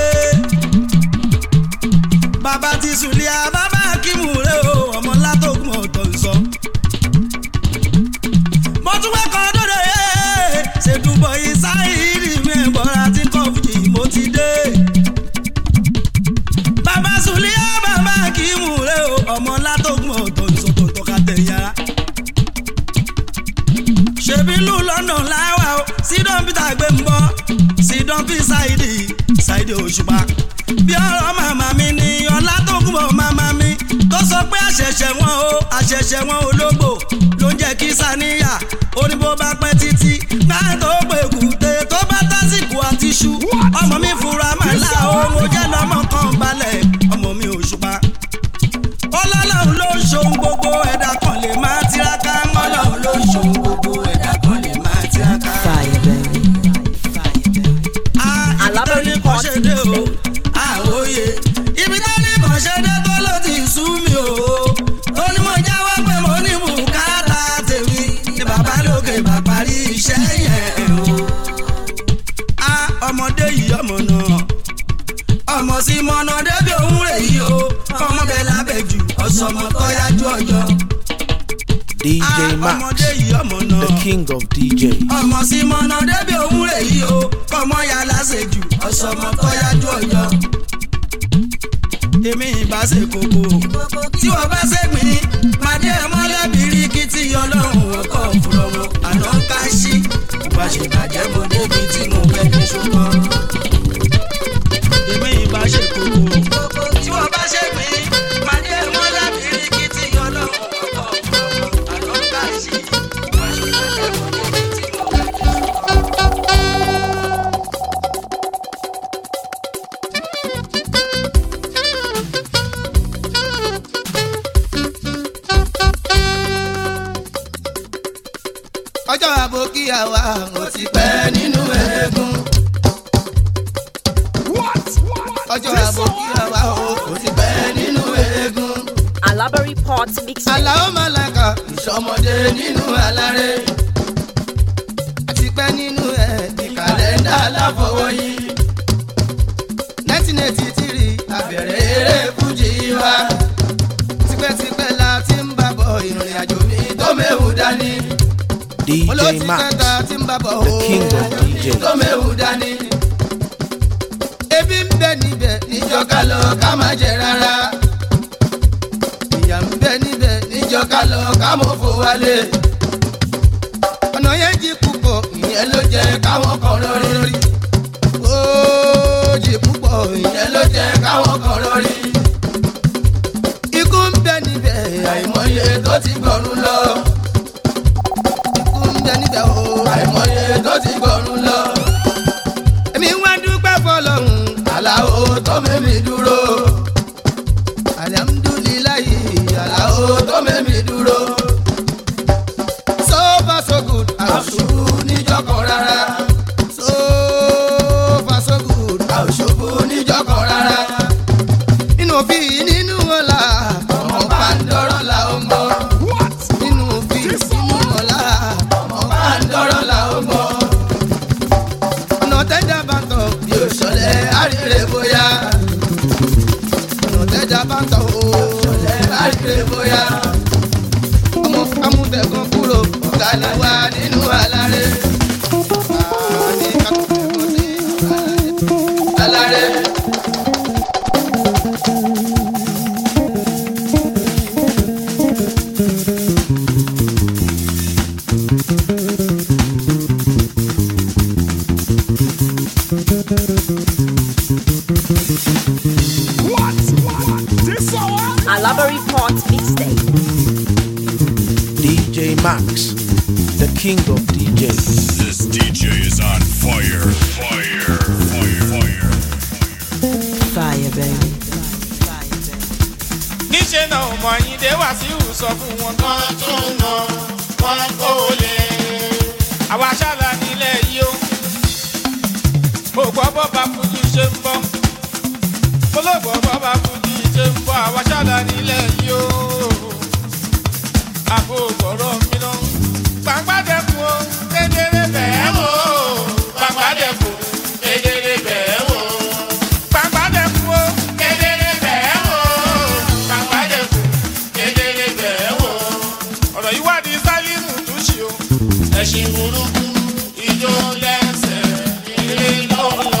Bàbá ti sùlíà bàbá Akímù rẹ̀ o ọmọ látògùn ọ̀tọ̀ ń sọ. Mo tún pẹ́ kan lóore ṣètùbọ̀ yìí sáyìírì mi ẹ̀ bọ̀rọ̀ àti kọ́ọ̀bù mo ti dé. Bàbá sùlíà bàbá Akímù rẹ̀ o ọmọ látògùn ọ̀tọ̀ ń sọ tòótọ́ ká tẹ̀ yára. Ṣèbí lù lọ́nà láwà o sídọ̀n peter gbé ń bọ́ sídọ̀n fi ṣáìdì òṣùpá. Bí ọ̀rọ̀ màmá mi ni ọlá tó kún bọ̀ màmá mi tó sọ pé àṣẹ̀ṣẹ̀ wọn ológbò ló ń jẹ́ kí sàníyà ó ní bó bá pẹ́ títí náà tó pé kùté tó bá tásìkò àti ṣú ọmọ mi fura màlá o mo jẹ́ lọ́mọ kan balẹ̀ ọmọ mi òṣùpá. Ọlọ́run ló ń ṣohun gbogbo ẹ̀dá kan lè máa tiraka Ọlọ́run ló ń ṣohun gbogbo ẹ̀dá kan lè máa tiraka. Alabari Port Mixtape. Àwòye ibi tó ní kàn ṣe dé tó ló ti sú mi o ó ní mo jáwọ́ pé mo ní bùkátà tèmi ní bàbá lókè bá parí iṣẹ́ yẹn o. Ọmọdé yìí ọmọ náà ọmọ sí mọ́nà débi òun rè yìí o ọmọ bẹ́ẹ̀ lábẹ́ jù ọ̀sọ̀mọ tó yájú ọjọ́. DJ Max, the king of DJs. Ọmọ sí mọ́nà débi òun rè yìí o ọmọ ya láṣẹ jù ọ̀sọ̀mọ tó yájú ọjọ́. Èmi ìbá ṣe kókó tí wọ́n bá ṣe gbìn pàdé mọ́lẹ́bìrì kí tí Ọlọ́run ọkọ̀ fúnrọ̀mọ́ àná ká sí ìbá ṣe bàjẹ́ mo débi tí mo fẹ́ kí ṣùgbọ́n. Èmi ìbá ṣe kókó tí wọ́n bá ṣe gbìn pàdé mọ́lẹ́bìrì kí tí Ọlọ́run ọkọ̀ fúnrọ̀mọ́ àná ká sí ìbá ṣe bàjẹ́ mo débi tí mo fẹ́ kí ọjọ́ àbòkíyà wa ò ti pẹ́ nínú eégún. ọjọ́ àbòkíyà wa ò ti pẹ́ nínú eégún. Alabari Port Mixtape. Àlàó Màláíkà ìṣọmọdé nínú aláré. àti pẹ́ nínú ẹ̀ ní kàlẹ́ndà aláfọwọ́yí. 1983 àbẹ̀rẹ̀ eré fújì wa. tipẹ́tipẹ́ la ti ń bàbọ̀ ìrìn àjò mi tó méwu dání. DJ Max, the king of DJs. Ebi ń bẹ níbẹ̀ níjọ́ ká lọ ká má jẹ rárá. Ìyà ń bẹ níbẹ̀ níjọ́ ká lọ ká mọ̀ fò wálé. ọ̀nà yẹn jí púpọ̀ ìyẹn ló jẹ́ káwọn kan lórí. ó jí púpọ̀ ìyẹn ló jẹ́ káwọn kan lórí. ikú ń bẹ níbẹ̀ àìmọye tó ti gbọ̀run lọ. ikú ń bẹ níbẹ̀ o àìmọye tó ti gbọ̀run lọ. èmi wá dúpẹ́ fọlọ́run aláwo tó mẹ́mi dúró. alihamudulilayi aláwo tó mẹ́mi dúró. So far so good àṣubú níjọ́kọ̀ rárá. So far so good àṣubú níjọ́kọ̀ rárá. nínú òbí nínú ọ̀la ọmọ bá ń dọ́rọ̀ la ó mọ́. nínú òbí nínú ọ̀la ọmọ bá ń dọ́rọ̀ la ó mọ́. ọ̀nà tẹ́jà bá tọ̀ bí òṣọlẹ̀ àríre bóyá. ọ̀nà tẹ́jà bá tọ̀ òṣọlẹ̀ àríre bóyá. ọmọ amútẹ̀kọ́ kúrò ọ̀gá ni wá nínú aláré. aláré. Alaba Report Mixtape. DJ Max, the king of DJs. This DJ is on fire. Fire. Fire. Fire. Fire, baby. níṣẹ́ náà ọmọ Àyìndé Wàsíù sọ fún wọn kan tún nà wọn kó lè. àwa ṣáàlà nílẹ̀ yìí ó mo gbọ́ bọ́ba Fújì ṣe ń bọ́ mo ló gbọ́ bọ́ba Fújì ṣe ń bọ́ àwa ṣáàlà nílẹ̀ yìí ó àgbo gbọ́rọ̀ mi náà gbàgbádẹ́kun ó kedere bẹ́ẹ̀ wò gbàgbádẹ́kun kedere bẹ́ẹ̀ wò gbàgbádẹ́kun ó kedere bẹ́ẹ̀ wò gbàgbádẹ́kun kedere bẹ́ẹ̀ wò. ọ̀rọ̀ yìí wá di Sálímù Túṣì o. ẹ̀sìn burúkú ijó lẹ́sẹ̀ ilé lọ́wọ́.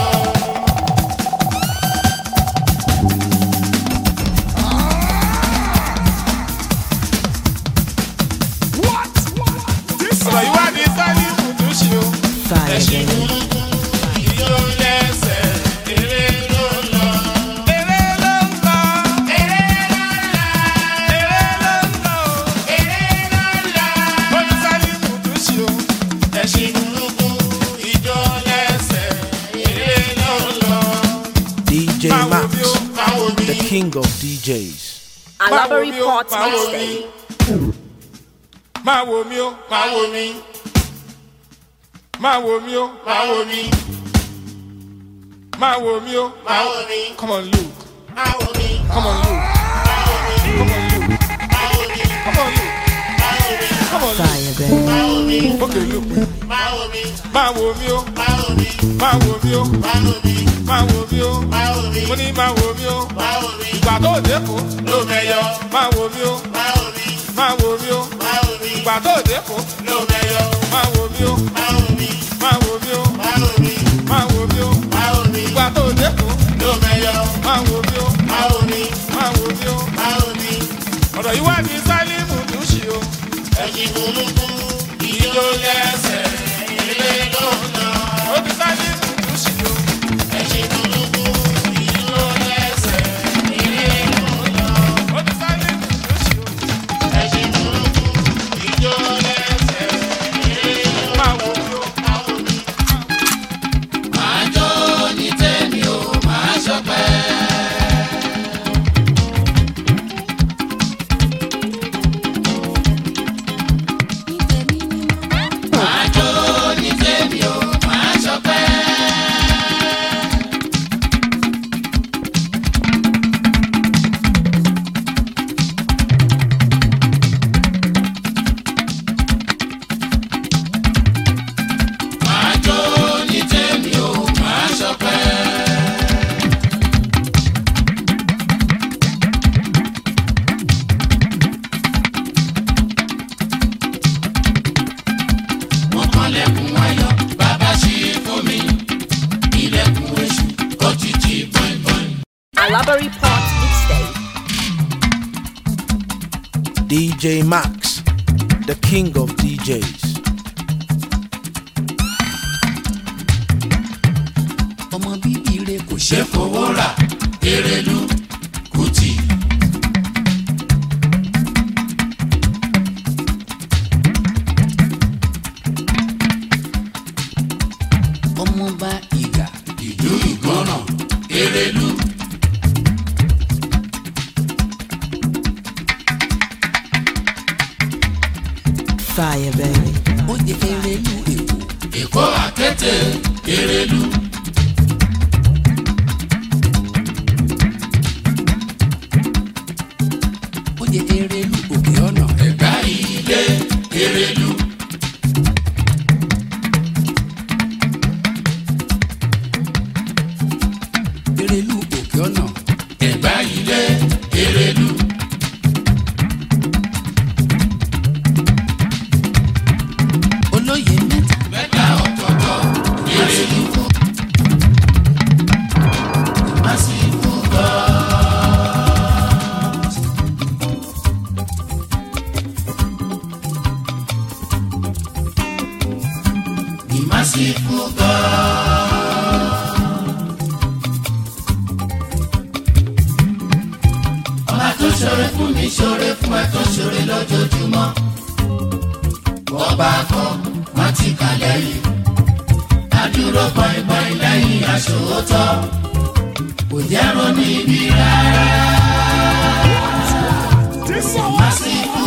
ọ̀rọ̀ yìí wá di Sálímù Túṣì o. ẹ̀sìn burúkú ijó lẹ́sẹ̀ eré ló ń lọ. eré ló ń lọ. eré ló ń lọ. eré ló ń lọ. eré ló ń lọ. ó di Sálímù Túṣì o. ẹ̀sìn burúkú ijó lẹ́sẹ̀ eré ló ń lọ. DJ Max, the king of DJs. Alaba Report Mixtape. máa wò mí o máa wò mí máa wò mí o máa wò mí máa wò mí o máa wò mí. come on Luke. máa wò mí. come on Luke. máa wò mí. come on Luke. máa wò mí. come on Luke. máa wò mí. come on Luke. Fire, baby. máa wò mí. okay Luke. máa wò mí. máa wò mí o. máa wò mí. máa wò mí o. máa wò mí. máa wò mí o. máa wò mí. mo ní máa wò mí o. máa wò mí. ìgbà tó dẹ́kun ló mẹ́yọ. máa wò mí o. máa wò mí. máa wò mí o. máa wò mí. ìgbà tó dẹ́kun ló mẹ́yọ. máa wò mí o. máa wò mí. máa wò mí o. máa wò mí. máa wò mí o. máa wò mí. ìgbà tó dẹ́kun ló mẹ́yọ. máa wò mí o. máa wò mí. máa wò mí o. máa wò mí. ọ̀rọ̀ yìí wá ní Sálímù Túṣì o. ẹ̀sìn burúkú ijó lẹ́sẹ̀ ilé ló ń lọ. ó di Sálímù Túṣì o. ẹ̀sìn burúkú ijó lẹ́sẹ̀ ilé ló ń lọ. ó di Sálímù Túṣì o. ẹ̀sìn burúkú ijó lẹ́sẹ̀ ilé ló ń lọ. máa wò mí o. máa wò mí. máa jó ní tèmi o máa ṣọpẹ́. máa jó ní tèmi o máa ṣọpẹ́. máa jó ní tèmi o máa ṣọpẹ́. mo kànlẹ̀kùn ayọ̀ bàbá ṣí fún mi ilẹ̀kùn èṣù ó ti jí bọ́ìbọ́ì. Alaba Report Mixtape. DJ Max, the king of DJs. ṣe fowó rà Erelu Kuti. ọmọọba ìgà ìlú ìgbọràn Erelu. Fire, baby. ó jẹ Erelu Èkó. Èkó àkété Erelu. ó jẹ Erelu Òkè Ọ̀nà. Ẹ̀gbá ilé Erelu. Erelu Òkè Ọ̀nà. Ẹ̀gbá ilé Erelu. olóyè mẹ́ta. Mẹ́ta ọ̀tọ̀ọ̀tọ̀ Erelu. Masifu God. The Masifu God. Ọba tó ṣoore fún mi ṣoore fún ẹ tó ṣoore lójoojúmọ́. Ọba kan wọ́n ti kà lẹ́yìn. Adúró bọ̀ìbọ̀ì lẹ́yìn aṣòótọ́. Kò jẹ́ ronú ibi rárá. Masifu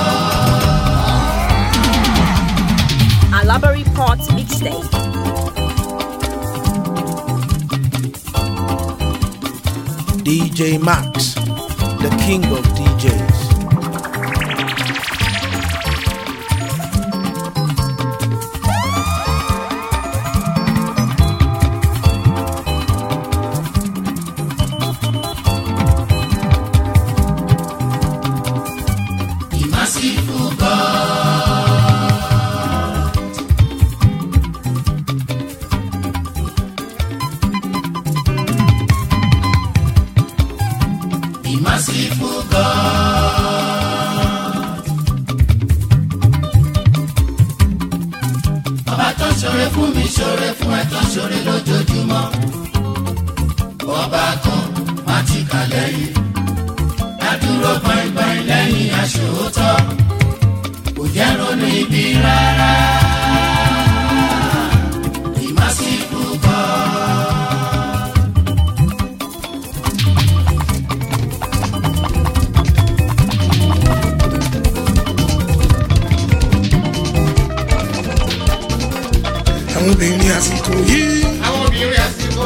God. Alaba Report Mixtape. DJ Max, the king of DJs. The Masifu God. The Masifu God. Ọba tó ṣoore fún mi ṣoore fún ẹ tó ṣoore lójoojúmọ́. Ọba kan má ti kà lẹ́yìn. Adúró bọ̀ìbọ̀ì lẹ́yìn aṣòótọ́. Kò jẹ́ ronú ibi rárá. The Masifu God. àwọn obìnrin àsìkò yìí. àwọn obìnrin àsìkò.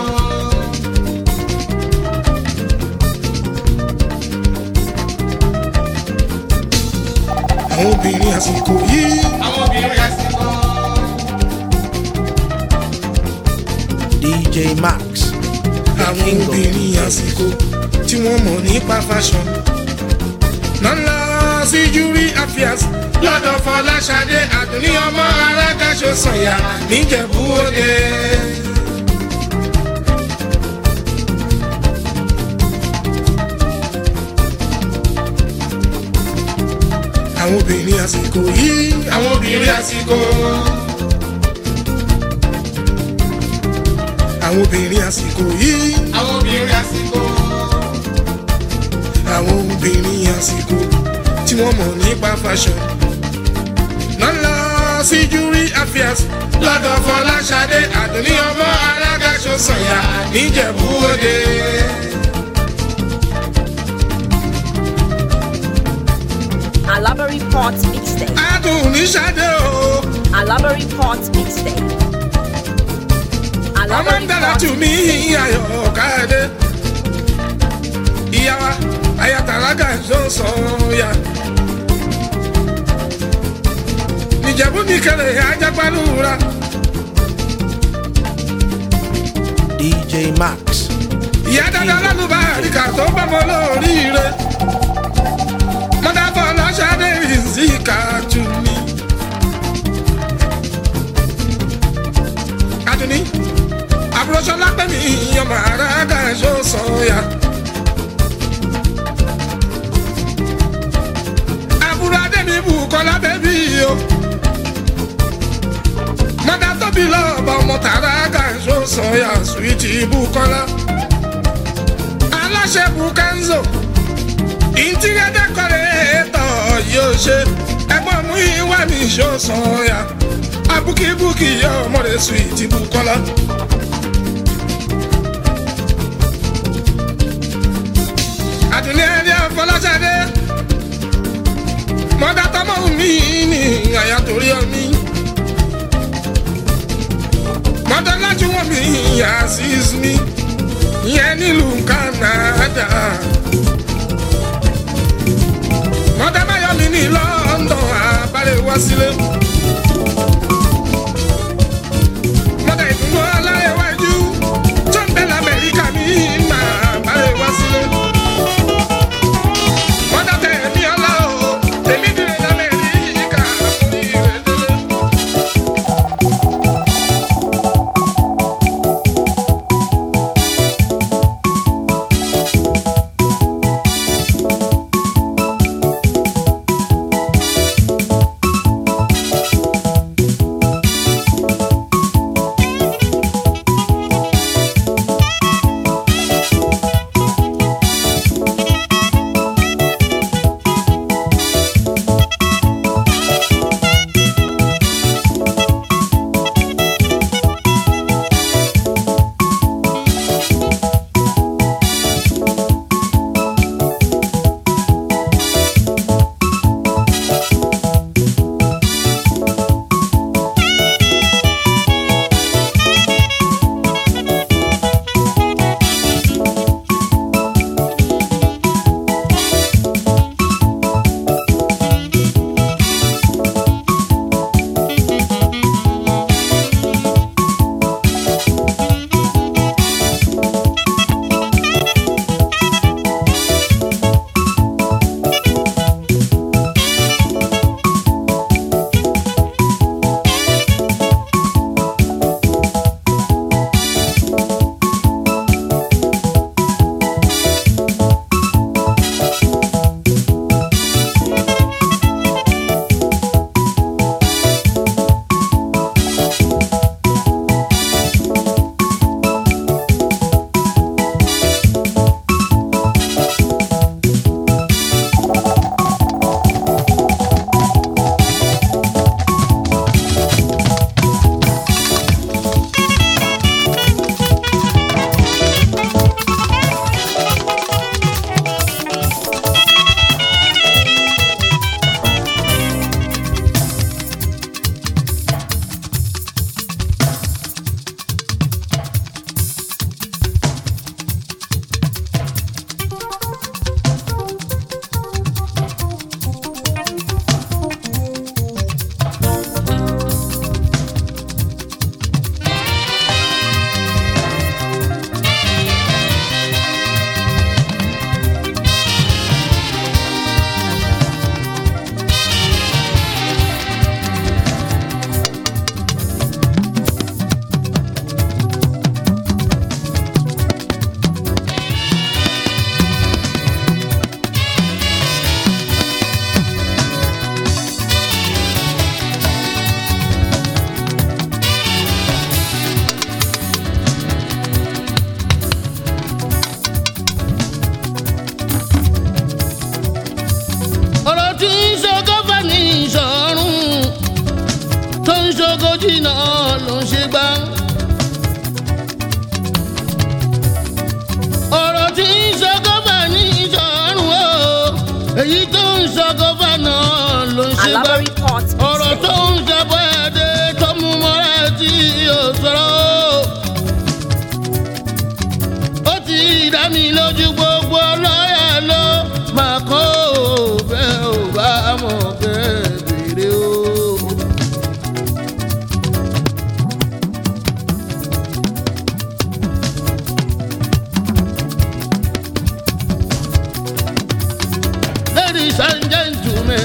àwọn obìnrin àsìkò yìí. àwọn obìnrin àsìkò. DJ Max, the àwọn king of obìnrin DJs. àsìkò tí wọ́n mọ̀ nípa fashion. nọ́lá sí júrí affairs lọ́dọ̀ Fọláṣadé Àdùnní ọmọ arágáṣọ sànyà níjẹ̀bú Òde. àwọn obìnrin àsìkò yìí. àwọn obìnrin àsìkò. àwọn obìnrin àsìkò yìí. àwọn obìnrin àsìkò. àwọn obìnrin àsìkò tí wọ́n mọ̀ nípa fashion. nọ́lá sí júrí affairs lọ́dọ̀ Fọláṣadé Àdùnní ọmọ arágáṣọ sànyà níjẹ̀bú Òde. Alaba Report Mixtape. Àdùnní Ṣadé o. Alaba Report Mixtape. Alaba ọmọ ń dára Report tù mí ayọ̀ káyọ̀dé. ìyá wa ayatollah ṣó sọ̀ọ́yà. níjẹ̀bú ní kẹlẹ̀ ajápálúra. DJ Max, ìyá dáadáa lálùbáríkà tó bá mọ lóríire. mọ́tà Fọláṣadé Rizika tù mí. Àdùnní àbúrò Ṣọlá pẹ́ mi ọmọ àràgà ṣó sọ̀ọ́yà. àbúrò Adémi Bùkọ́lá bẹ́bí o. mọ́tà tóbi lọ́ọ̀bà ọmọ tàràgà ṣó Sanya Sweetie Bukola aláṣẹ Bukanzo interior decorator yóò ṣe ẹ̀gbọ́n mú ìwà mi ṣó Sanya abukibuki yọ ọmọdé Sweetie Bukola. Àdùnní ẹni Afọláṣadé mọ́dá tọmọ mi ní àyà torí ọmí mọ́dá lájú wọn mi Azeez mi ìyẹn nílùú Canada mọ́dá báyọ̀ mi ní London àbálẹ̀ wá sílé mọ́dá ìdùnnú alárẹ̀wájú tó ń bẹ l'Amẹ́ríkà mi máa bálẹ̀ wá sílé. ọ̀rọ̀ tó ń jábọ̀ ẹ̀dẹ́ tó mú mọ́ra tí yóò sọ̀rọ̀ ó ti dá mi lójú gbogbo lọ́yà ló máa kọ́ òfẹ́ ò bá mọ̀ kẹ́bìrì o. Ladies and gentlemen,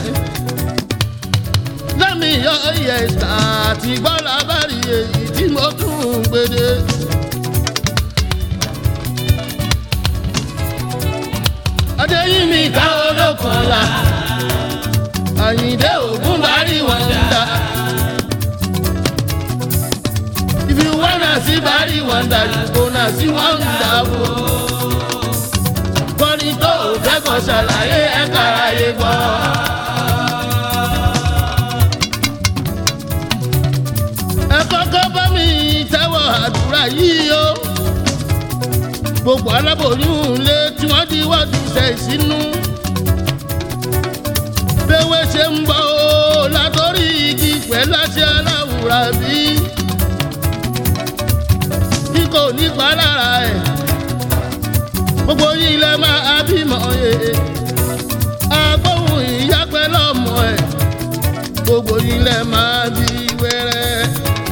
lẹ́mi yọ ìyẹ̀sà àti gbọ́dọ̀ abárí èyí tí mo tún ń gbede. Adéyínmi ká olókànlá, Àyìndé Ògún Bàrí Wàndà. If you wanna see Bàrí Wàndà. tí wọ́n ń dàbò. kọ́ni tó ò fẹ́ kọ́ ṣàlàyé ẹ̀ka ayé gbọ́. ẹ kọ́kọ́ bá mi tẹ́wọ̀ àdúrà yìí o. gbogbo aláboyún lé tí wọ́n di wọ́ọ̀dù tẹ̀ sínú. béwé ṣe ń bọ̀ o látọ̀rí igi pẹ̀lú àṣẹ aláwùrà bí. bí kò ní pa lára ẹ̀ gbogbo yìí lẹ máa bímọ yẹ. agbóhùn ìyá pẹ̀lú ọmọ ẹ̀ gbogbo yìí lẹ máa bí wẹ́rẹ́.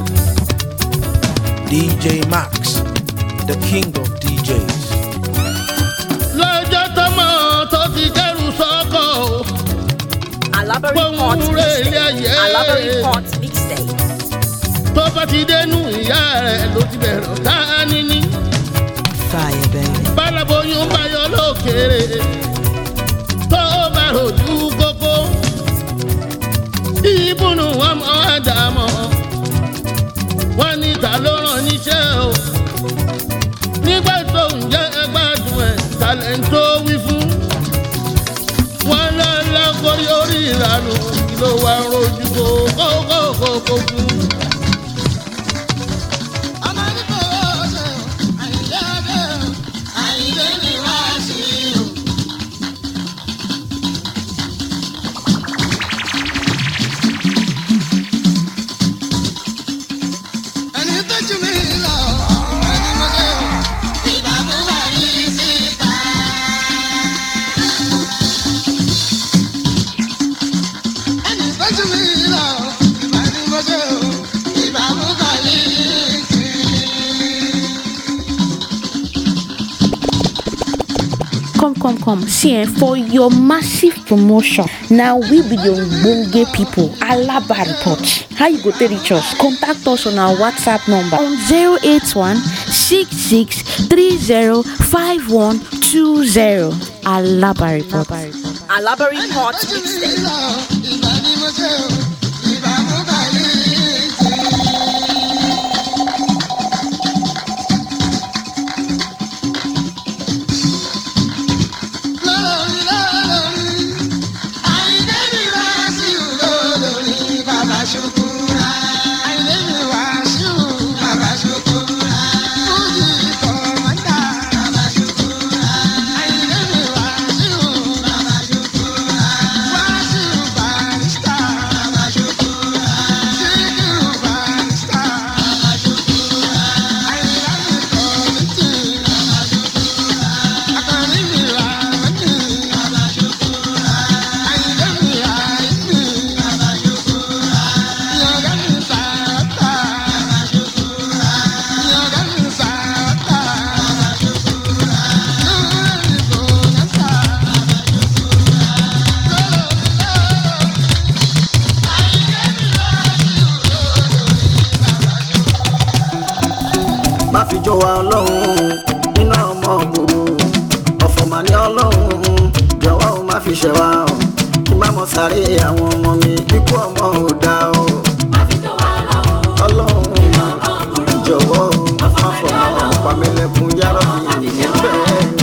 DJ Max, the king of DJs. lọ́jọ́ tọmọ tó ti kẹ́rù sọ́kọ̀ o. Alabari Port Mixtape. Alabari Port Mixtape. tó bá ti dénú ìyá rẹ̀ ló ti bẹ̀rẹ̀ ọ̀tá níní. Fire, baby. bálaboyún bá yọ lókèrè tó bá rojú kókó. ìbùnú ọmọ àdàmọ́ wọn ní ta ló rán níṣẹ́ o. nígbà tó ń jẹ́ ẹgbàdùn ẹ̀ talẹ̀ ń tó wí fún. wọn lọ́lá gorí orí ìlànà ló wà rojú kókó fún. Come. See, for your massive promotion, now we be the Ogbonge people, Alabari Port. How you go to reach us? Contact us on our WhatsApp number on 081 6630 5120. Alabari Port. Alabari Port Mixtape. wa ọlọ́run iná ọmọ gbòòrò ọ̀fọ̀ mà ní ọlọ́run jọ̀wọ́ ó má fi ṣẹ̀ wá o kí má mọ̀ sáré àwọn ọmọ mi ikú ọmọ ò dá o. ọlọ́run jọ̀wọ́ má fọ̀nà pàmílẹ̀kùn yàrá mi níbẹ̀.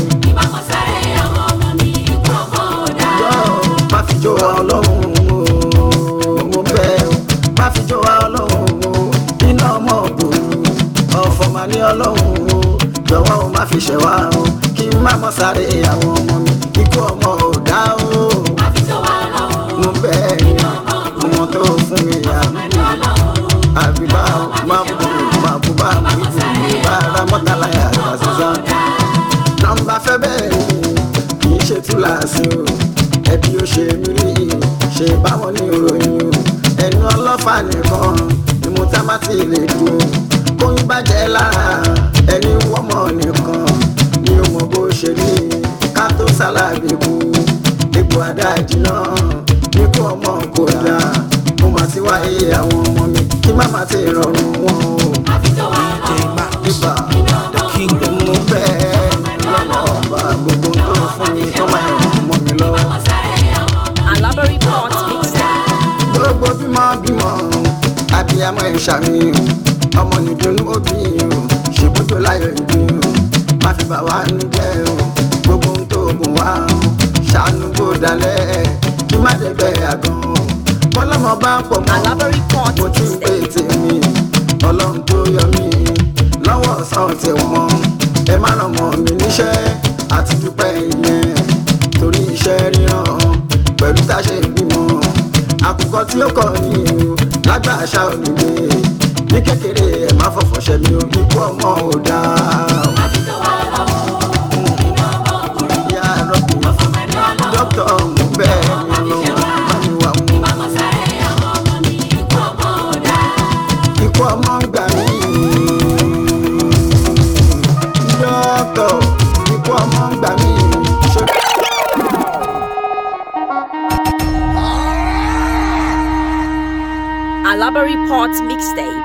má fi jó wa ọlọ́run mo bẹ̀ má fi jó wa ọlọ́run iná ọmọ gbòòrò ọ̀fọ̀ mà ní ọlọ́run jọ̀wọ́ ó má fi ṣẹ̀ wá o kí má mọ̀ sáré àwọn ọmọ mi ikú ọmọ ò dá o. mo bẹ̀ ọmọ tó fún mi yá àbíbá máa bù bá mi bù mí bá ara mọ́tàlá yàrá sísan. nọ́mbà fẹ́ bẹ́ẹ̀ kì í ṣe túláàsì o ẹbí ó ṣe mí rí ṣe báwọn ní ìròyìn o ẹnu ọlọ́fà nìkan ni mo tá má ti lè dùn kóyún bàjẹ́ lára ẹni wọ́mọ̀ nìkan ni ó mọ bó ṣe rí ká tó sálábì kú ipò àdájì náà ní kó ọmọ kò dáa mo máa ti wáyé àwọn ọmọ mi kí má má ti rọrùn wọn o. ibà mo bẹ́ẹ̀ lọ́nà ọba gbogbo tó fún mi tó máa ràn mọ́ mi lọ. Alabari Port Mixtape. gbogbo bímọ abiyamọ ìṣàmì ọmọ nìdùnnú òbí ṣèbútó láyọ̀ ìdí fi bà wá nú jẹ́ o gbogbo ohun tó gùn wá o ṣàánú kó dalẹ̀ kí má dẹ̀gbẹ́ àgàn o bọ́lọ́mọ bá pọ̀ mọ́ mo ti ń pè tèmi ọlọ́run tó yọ mí lọ́wọ́ ọ̀sán tí wọ́n ẹ má ràn mọ́ mi níṣẹ́ àti dúpẹ́ ìyẹn torí iṣẹ́ ríran pẹ̀lú táṣe ìbímọ àkùkọ tí ó kọ ní o lágbà àṣà ònílé ní kékeré ẹ̀ má fọ̀fọ̀ ṣẹ́ mi ò ikú ọmọ ò dáa. ìyá rọ́bì dókítà ọ̀hún bẹ́ẹ̀ ni ọlọ́run wà mú. ikú ọmọ ń gbà mí dókítà ikú ọmọ ń gbà mí. Alabari Pot Mixtape.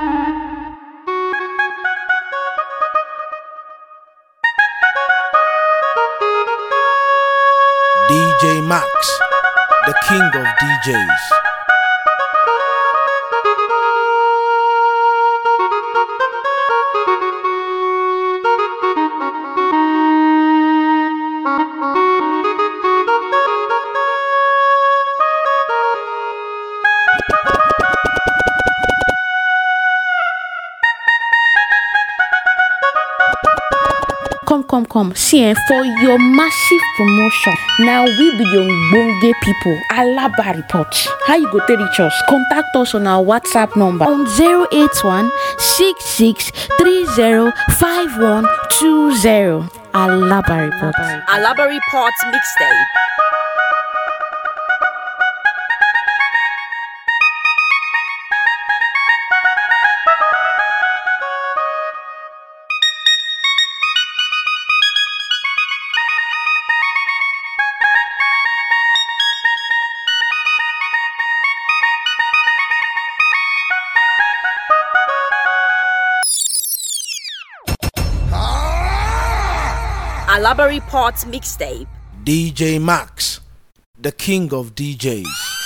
DJ Max, the king of DJs. Come, see, for your massive promotion. Now we be your Bonge people, Alaba Report. How you go to reach us? Contact us on our WhatsApp number on 081 6630 5120. Alaba Report. Alaba Report Mixtape. Alabari Pot Mixtape. DJ Max, the king of DJs.